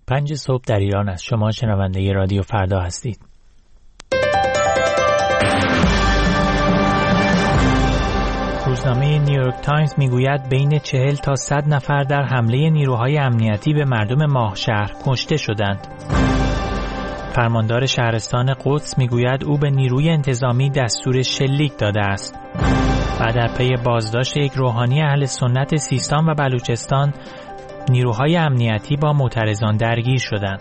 5 صبح در ایران است. شما شنونده رادیو فردا هستید. روزنامه نیویورک تایمز میگوید بین 40 تا 100 نفر در حمله نیروهای امنیتی به مردم ماهشهر کشته شدند. فرماندار شهرستان قدس میگوید او به نیروی انتظامی دستور شلیک داده است. و در پی بازداشت یک روحانی اهل سنت سیستان و بلوچستان، نیروهای امنیتی با معترضان درگیر شدند.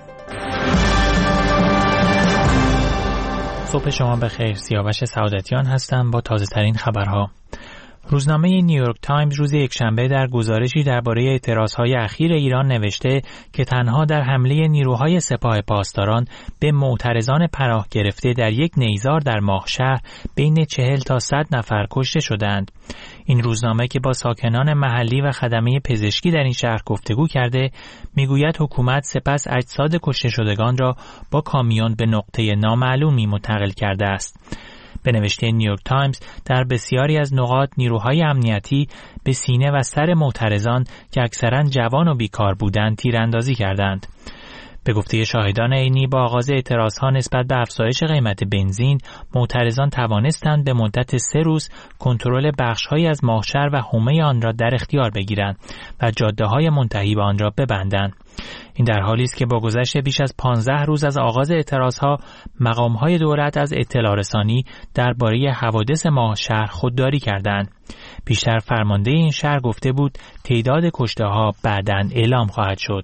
صبح شما بخیر. سیاوش سعادتیان هستم با تازه ترین خبرها. روزنامه نیویورک تایمز روز یکشنبه در گزارشی درباره اعتراضهای اخیر ایران نوشته که تنها در حمله نیروهای سپاه پاسداران به معترضان پناه گرفته در یک نیزار در ماهشهر بین 40 تا 100 نفر کشته شدند. این روزنامه که با ساکنان محلی و خدمه پزشکی در این شهر گفتگو کرده، میگوید حکومت سپس اجساد کشته شدگان را با کامیون به نقطه نامعلومی منتقل کرده است. به نوشته نیویورک تایمز، در بسیاری از نقاط نیروهای امنیتی به سینه و سر معترضان که اکثراً جوان و بیکار بودند تیراندازی کردند. به گفته شاهدان عینی، با آغاز اعتراضها نسبت به افزایش قیمت بنزین، معترضان توانستند به مدت 3 روز کنترل بخش‌هایی از ماهشهر و حومه آن را در اختیار بگیرند و جاده‌های منتهی به آن را ببندند. این در حالی است که با گذشت بیش از 15 روز از آغاز اعتراضها، مقام‌های دولت از اطلاع رسانی درباره حوادث ماهشهر خودداری کردند. بیشتر فرمانده این شهر گفته بود تعداد کشته‌ها بعداً اعلام خواهد شد.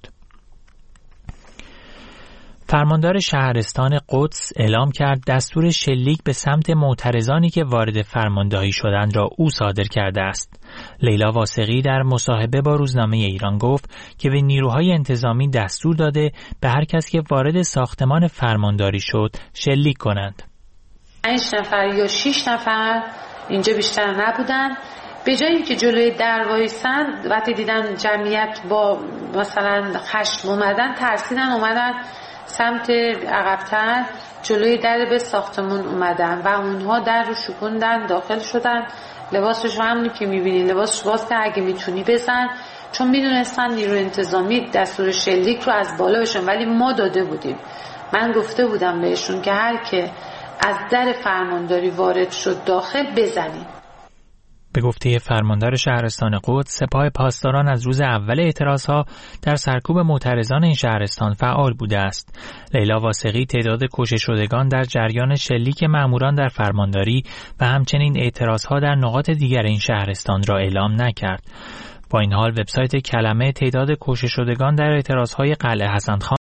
فرماندار شهرستان قدس اعلام کرد دستور شلیک به سمت معترضانی که وارد فرماندهی شدند را او صادر کرده است. لیلا واسقی در مصاحبه با روزنامه ایران گفت که به نیروهای انتظامی دستور داده به هر کس که وارد ساختمان فرمانداری شد شلیک کنند. 5 نفر یا 6 نفر اینجا بیشتر نبودن. به جایی که جلوی در وایسن، وقتی دیدن جمعیت با مثلا خشم اومدن، ترسیدن، اومدن سمت عقب‌تر جلوی در به ساختمون اومدن و اونها در رو شکوندن، داخل شدن. لباسش همونی که میبینی، لباسش باز که اگه میتونی بزن، چون میدونستن نیرو انتظامی دستور شلیک رو از بالا بشن، ولی ما داده بودیم. من گفته بودم بهشون که هر که از در فرمانداری وارد شد داخل بزنین. به گفته فرماندار شهرستان قدس، سپاه پاسداران از روز اول اعتراضها در سرکوب معترضان این شهرستان فعال بوده است. لیلا واسقی تعداد کشته شدگان در جریان شلیک ماموران در فرمانداری و همچنین اعتراضها در نقاط دیگر این شهرستان را اعلام نکرد. با این حال وبسایت کلمه تعداد کشته شدگان در اعتراضهای قلعه حسن خان